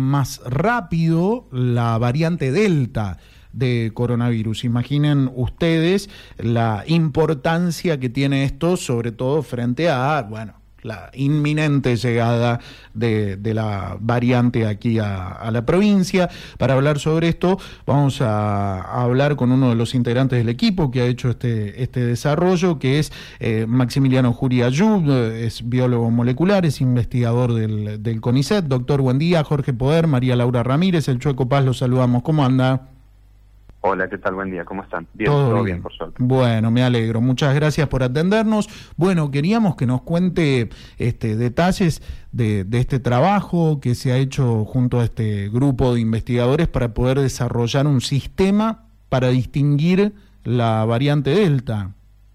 más rápido la variante Delta de coronavirus. Imaginen ustedes la importancia que tiene esto, sobre todo frente a, la inminente llegada de la variante aquí a la provincia. Para hablar sobre esto, vamos a hablar con uno de los integrantes del equipo que ha hecho este desarrollo, que es Maximiliano Juri Ayub, es biólogo molecular, es investigador del CONICET. Doctor, buen día. Jorge Poder, María Laura Ramírez, el Chueco Paz, los saludamos. ¿Cómo anda? Hola, ¿qué tal? Buen día, ¿cómo están? Bien, todo bien, por suerte. Bueno, me alegro. Muchas gracias por atendernos. Bueno, queríamos que nos cuente detalles de este trabajo que se ha hecho junto a este grupo de investigadores para poder desarrollar un sistema para distinguir la variante Delta.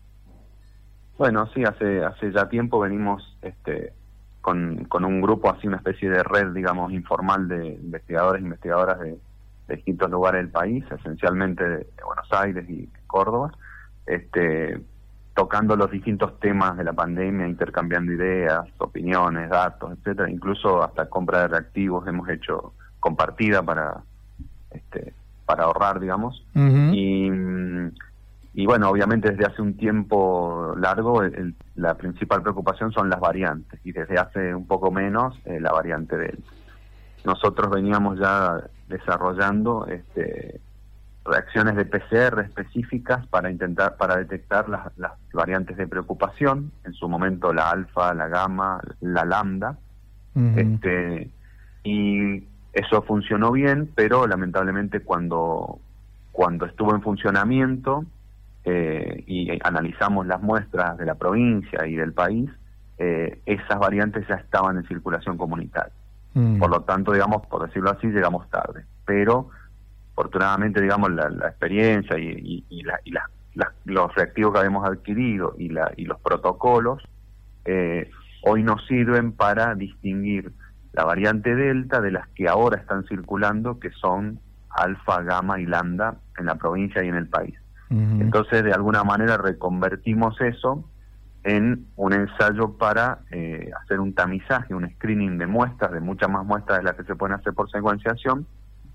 Bueno, sí, hace ya tiempo venimos con un grupo, así una especie de red, digamos, informal de investigadores e investigadoras de distintos lugares del país, esencialmente de Buenos Aires y Córdoba, tocando los distintos temas de la pandemia, intercambiando ideas, opiniones, datos, etcétera, incluso hasta compra de reactivos hemos hecho compartida para ahorrar, digamos. Uh-huh. Y bueno, obviamente desde hace un tiempo largo la principal preocupación son las variantes, y desde hace un poco menos la variante Delta. Nosotros veníamos ya desarrollando reacciones de PCR específicas para detectar las variantes de preocupación, en su momento la alfa, la gamma, la lambda. Uh-huh. Y eso funcionó bien, pero lamentablemente cuando estuvo en funcionamiento y analizamos las muestras de la provincia y del país, esas variantes ya estaban en circulación comunitaria. Por lo tanto, digamos, por decirlo así, llegamos tarde. Pero, afortunadamente, digamos, la experiencia y los reactivos que habíamos adquirido y los protocolos hoy nos sirven para distinguir la variante Delta de las que ahora están circulando, que son alfa, gamma y lambda en la provincia y en el país. Uh-huh. Entonces, de alguna manera, reconvertimos eso en un ensayo para hacer un tamizaje, un screening de muestras, de muchas más muestras de las que se pueden hacer por secuenciación,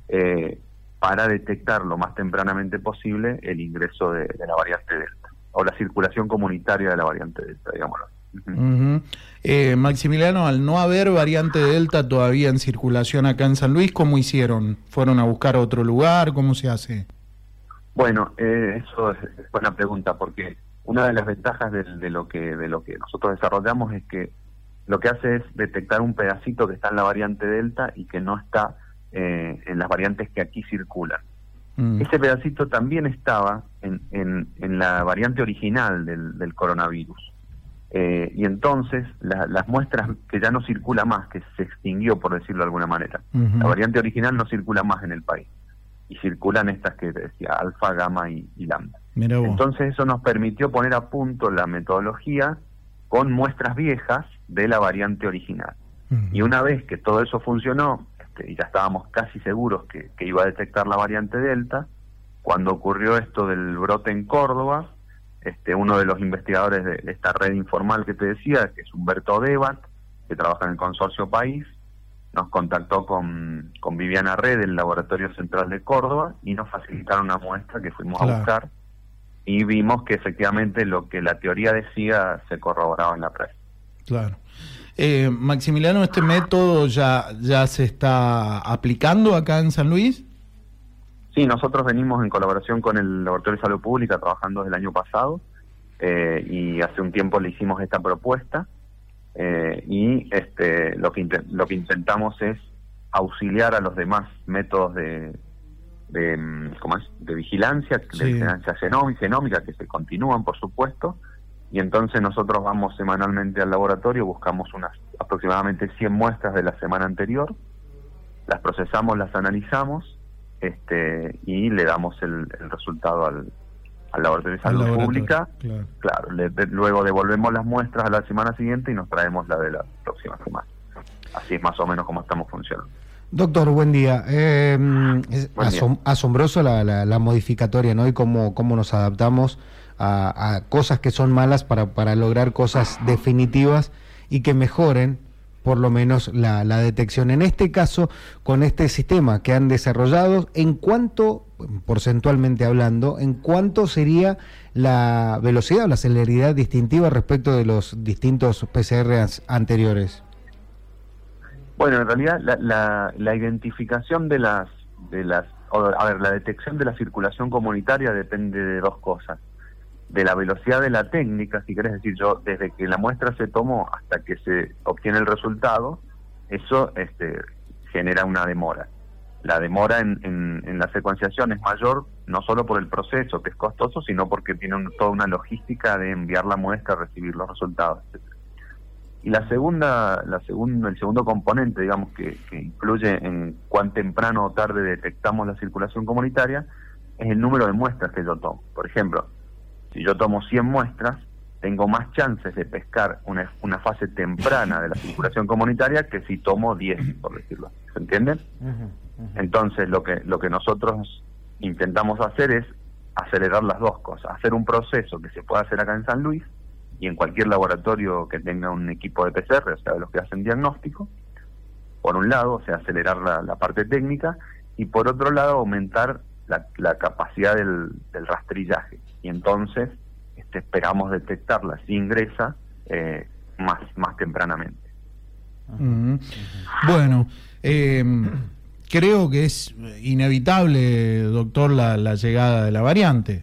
para detectar lo más tempranamente posible el ingreso de la variante Delta, o la circulación comunitaria de la variante Delta, digámoslo. Uh-huh. Maximiliano, al no haber variante Delta todavía en circulación acá en San Luis, ¿cómo hicieron? ¿Fueron a buscar a otro lugar? ¿Cómo se hace? Bueno, eso es buena pregunta, porque una de las ventajas de lo que nosotros desarrollamos es que lo que hace es detectar un pedacito que está en la variante Delta y que no está en las variantes que aquí circulan. Ese pedacito también estaba en la variante original del coronavirus. Y entonces las muestras que ya no circula más, que se extinguió, por decirlo de alguna manera, uh-huh. La variante original no circula más en el país. Y circulan estas que decía, alfa, gamma y lambda. Entonces eso nos permitió poner a punto la metodología con muestras viejas de la variante original. Uh-huh. Y una vez que todo eso funcionó, y ya estábamos casi seguros que iba a detectar la variante Delta, cuando ocurrió esto del brote en Córdoba, uno de los investigadores de esta red informal que te decía, que es Humberto Debat, que trabaja en el Consorcio País, nos contactó con Viviana Red del Laboratorio Central de Córdoba y nos facilitaron una muestra que fuimos a buscar, y vimos que efectivamente lo que la teoría decía se corroboraba en la práctica. Claro. Maximiliano, ¿este método ya se está aplicando acá en San Luis? Sí, nosotros venimos en colaboración con el Laboratorio de Salud Pública trabajando desde el año pasado, y hace un tiempo le hicimos esta propuesta, y lo que intentamos es auxiliar a los demás métodos de vigilancia, sí, de vigilancia genómica, que se continúan, por supuesto, y entonces nosotros vamos semanalmente al laboratorio, buscamos aproximadamente 100 muestras de la semana anterior, las procesamos, las analizamos, y le damos el resultado al Laboratorio de Salud Pública. Claro, luego devolvemos las muestras a la semana siguiente y nos traemos la de la próxima semana. Así es más o menos como estamos funcionando. Doctor, buen día. Es asombroso la modificatoria, ¿no? Y cómo nos adaptamos a cosas que son malas para lograr cosas definitivas y que mejoren por lo menos la detección. En este caso, con este sistema que han desarrollado, ¿en cuánto, porcentualmente hablando, en cuánto sería la velocidad o la celeridad distintiva respecto de los distintos PCRs anteriores? Bueno, en realidad la identificación de las la detección de la circulación comunitaria depende de dos cosas: de la velocidad de la técnica, si querés decir, yo desde que la muestra se tomó hasta que se obtiene el resultado, eso genera una demora. La demora en la secuenciación es mayor, no solo por el proceso, que es costoso, sino porque tiene toda una logística de enviar la muestra, recibir los resultados, etc. Y el segundo componente, digamos, que influye en cuán temprano o tarde detectamos la circulación comunitaria, es el número de muestras que yo tomo. Por ejemplo, si yo tomo 100 muestras, tengo más chances de pescar una fase temprana de la circulación comunitaria que si tomo 10, por decirlo así. ¿Se entiende? Entonces, lo que nosotros intentamos hacer es acelerar las dos cosas. Hacer un proceso que se pueda hacer acá en San Luis y en cualquier laboratorio que tenga un equipo de PCR, o sea, de los que hacen diagnóstico, por un lado, o sea, acelerar la parte técnica, y por otro lado, aumentar la capacidad del rastrillaje. Y entonces esperamos detectarla si ingresa más tempranamente. Bueno, creo que es inevitable, doctor, la llegada de la variante.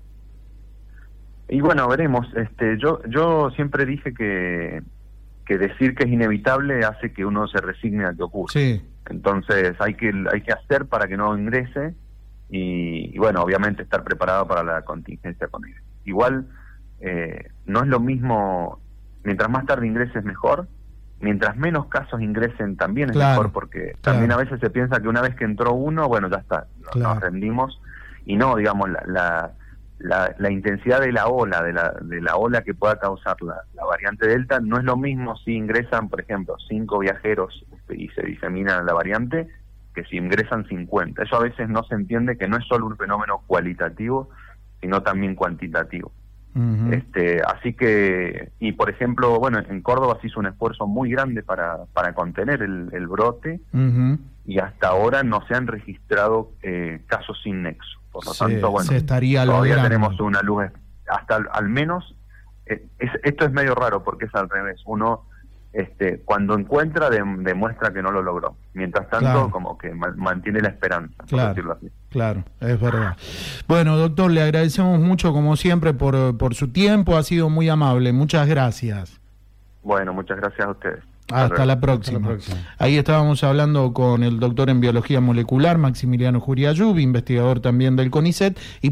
Y bueno, veremos. Yo siempre dije que decir que es inevitable hace que uno se resigne a que ocurra. Sí. Entonces hay que hacer para que no ingrese y bueno, obviamente estar preparado para la contingencia con él. Igual no es lo mismo, mientras más tarde ingreses mejor, mientras menos casos ingresen también es mejor, porque también a veces se piensa que una vez que entró uno, bueno, ya está, nos rendimos, y no, digamos, la intensidad de la ola, de la ola que pueda causar la variante Delta, no es lo mismo si ingresan, por ejemplo, 5 viajeros y se disemina la variante, que si ingresan 50. Eso a veces no se entiende, que no es solo un fenómeno cualitativo, sino también cuantitativo. Así que, y por ejemplo, bueno, en Córdoba se hizo un esfuerzo muy grande para contener el brote, y hasta ahora no se han registrado casos sin nexo. Por lo tanto, bueno, todavía tenemos una luz, hasta al menos, esto es medio raro porque es al revés. Uno, cuando encuentra, demuestra que no lo logró. Mientras tanto, como que mantiene la esperanza, por decirlo así. Claro, es verdad. Bueno, doctor, le agradecemos mucho, como siempre, por su tiempo. Ha sido muy amable. Muchas gracias. Bueno, muchas gracias a ustedes. Hasta la próxima. Ahí estábamos hablando con el doctor en biología molecular, Maximiliano Juriayub, investigador también del CONICET, y